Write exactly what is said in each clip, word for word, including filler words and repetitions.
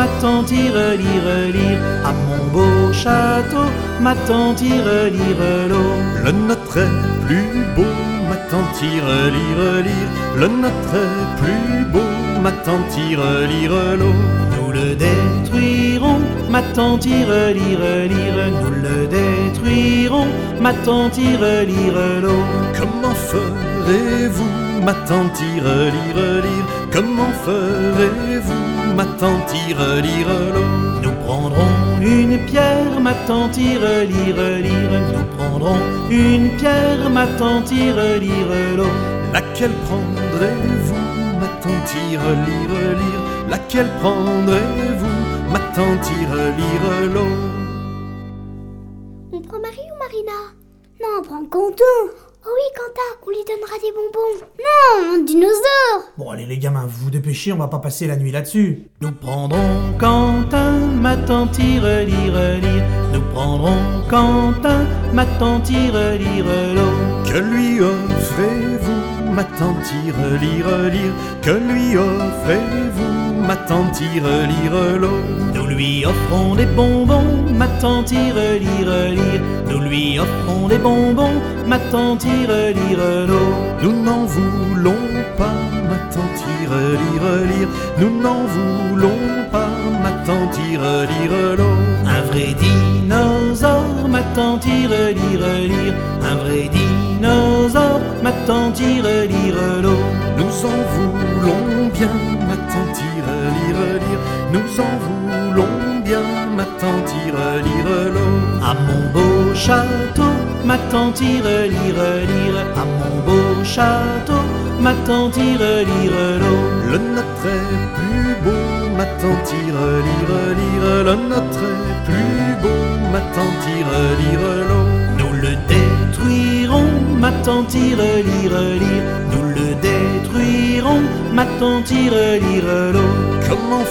ma tante lire lire, à mon beau château, ma tante lire l'eau. Le nôtre est plus beau, ma tante lire lire, le nôtre est plus beau, ma tante lire l'eau. Nous le détruirons, ma tante lire lire, nous le détruirons, ma tante lire l'eau. Comment ferez-vous, ma tante lire lire, comment ferez-vous, ma tante lire l'eau? Nous prendrons une pierre, ma tante lire lire, nous prendrons une pierre, ma tante lire l'eau. Laquelle prendrez-vous, ma tante lire lire, laquelle prendrez-vous, ma tante lire l'eau? On prend Marie ou Marina? Non, on prend Quentin. Oh oui, Quentin, on lui donnera des bonbons. Non, un dinosaure. Bon allez les gamins, vous vous dépêchez, on va pas passer la nuit là-dessus. Nous prendrons Quentin, ma tante lire lire, nous prendrons Quentin, ma tante lire l'eau. Que lui offrez-vous, ma tante lire lire, que lui offrez-vous, ma tante lire l'eau? Nous lui offrons des bonbons, ma tante lire lire, nous lui offrons des bonbons, ma tante lire l'eau. Nous n'en voulons pas, ma tante lire lire, nous n'en voulons pas, ma tante lire l'eau. Un vrai dinosaure, ma tante lire lire, un vrai dinosaure, ma tante lire l'eau. Nous en voulons bien, ma tante lire lire, nous en voulons bien, ma tante lire l'eau. À mon beau château, ma tante lire lire, à mon beau château, ma tante lire l'eau. Le nôtre est plus beau, ma tante lire lire, le nôtre est plus beau, ma tante lire l'eau. Nous le détruirons, ma tante lire lire, nous le détruirons, ma tante lire l'eau. Comment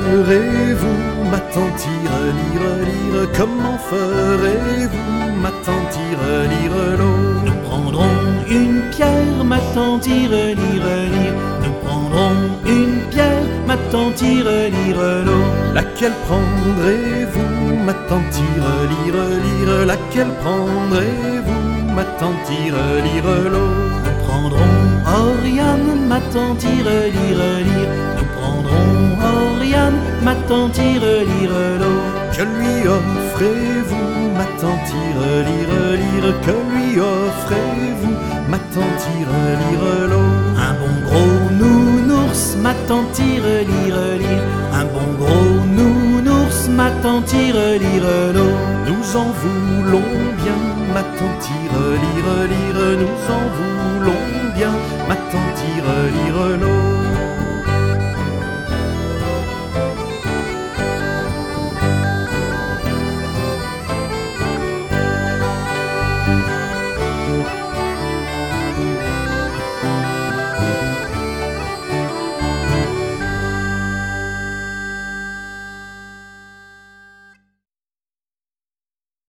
ferez-vous, ma tante lire lire, comment ferez-vous, ma tante lire l'eau? Nous prendrons une pierre, ma tante lire lire, nous prendrons une pierre, ma tante lire l'eau. Laquelle prendrez-vous, ma tante lire lire, laquelle prendrez-vous, ma tante lire l'eau? Nous prendrons Oriane, ma tante lire lire, nous prendrons Oriane, ma tante lire l'eau. Que lui offrez-vous, ma tante lire lire, que lui offrez-vous, ma tante lire l'eau? Un bon gros nounours, ma tante lire lire, un bon gros nounours, ma tante lire l'eau. Nous en voulons bien, ma tante lire